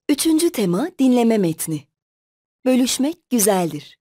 Üçüncü tema dinleme metni. Bölüşmek güzeldir.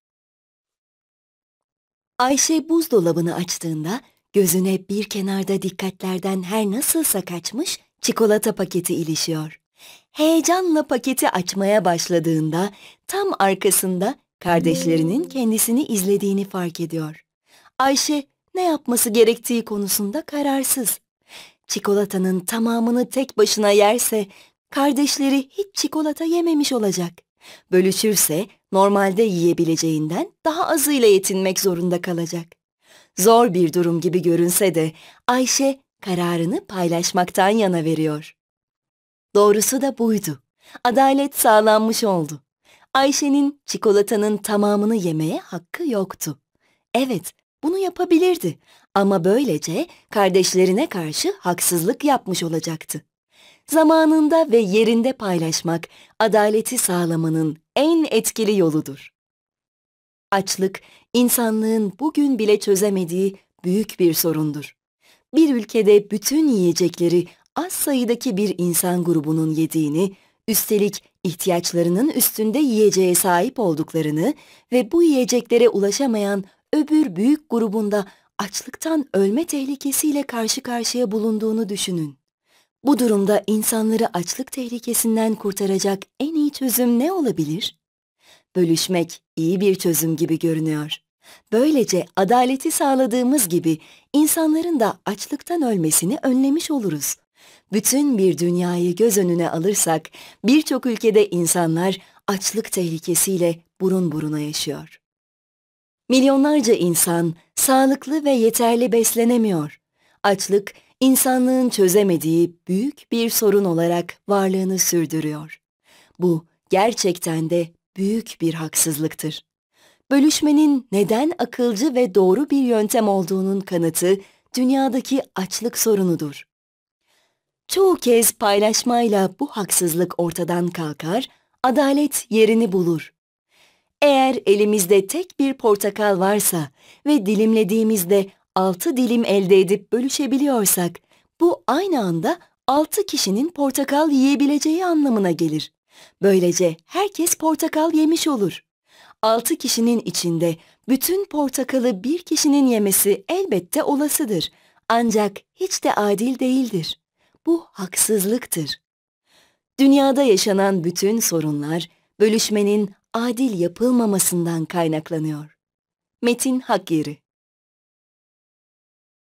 Ayşe buzdolabını açtığında gözüne bir kenarda dikkatlerden her nasılsa kaçmış çikolata paketi ilişiyor. Heyecanla paketi açmaya başladığında tam arkasında kardeşlerinin kendisini izlediğini fark ediyor. Ayşe ne yapması gerektiği konusunda kararsız. Çikolatanın tamamını tek başına yerse kardeşleri hiç çikolata yememiş olacak. Bölüşürse normalde yiyebileceğinden daha azıyla yetinmek zorunda kalacak. Zor bir durum gibi görünse de Ayşe kararını paylaşmaktan yana veriyor. Doğrusu da buydu. Adalet sağlanmış oldu. Ayşe'nin çikolatanın tamamını yemeye hakkı yoktu. Evet, bunu yapabilirdi ama böylece kardeşlerine karşı haksızlık yapmış olacaktı. Zamanında ve yerinde paylaşmak, adaleti sağlamanın en etkili yoludur. Açlık, insanlığın bugün bile çözemediği büyük bir sorundur. Bir ülkede bütün yiyecekleri az sayıdaki bir insan grubunun yediğini, üstelik ihtiyaçlarının üstünde yiyeceğe sahip olduklarını ve bu yiyeceklere ulaşamayan öbür büyük grubunda açlıktan ölme tehlikesiyle karşı karşıya bulunduğunu düşünün. Bu durumda insanları açlık tehlikesinden kurtaracak en iyi çözüm ne olabilir? Bölüşmek iyi bir çözüm gibi görünüyor. Böylece adaleti sağladığımız gibi insanların da açlıktan ölmesini önlemiş oluruz. Bütün bir dünyayı göz önüne alırsak birçok ülkede insanlar açlık tehlikesiyle burun buruna yaşıyor. Milyonlarca insan sağlıklı ve yeterli beslenemiyor. Açlık, insanlığın çözemediği büyük bir sorun olarak varlığını sürdürüyor. Bu gerçekten de büyük bir haksızlıktır. Bölüşmenin neden akılcı ve doğru bir yöntem olduğunun kanıtı dünyadaki açlık sorunudur. Çoğu kez paylaşmayla bu haksızlık ortadan kalkar, adalet yerini bulur. Eğer elimizde tek bir portakal varsa ve dilimlediğimizde 6 dilim elde edip bölüşebiliyorsak, bu aynı anda 6 kişinin portakal yiyebileceği anlamına gelir. Böylece herkes portakal yemiş olur. 6 kişinin içinde bütün portakalı bir kişinin yemesi elbette olasıdır. Ancak hiç de adil değildir. Bu haksızlıktır. Dünyada yaşanan bütün sorunlar, bölüşmenin adil yapılmamasından kaynaklanıyor. Metin Hakyeri.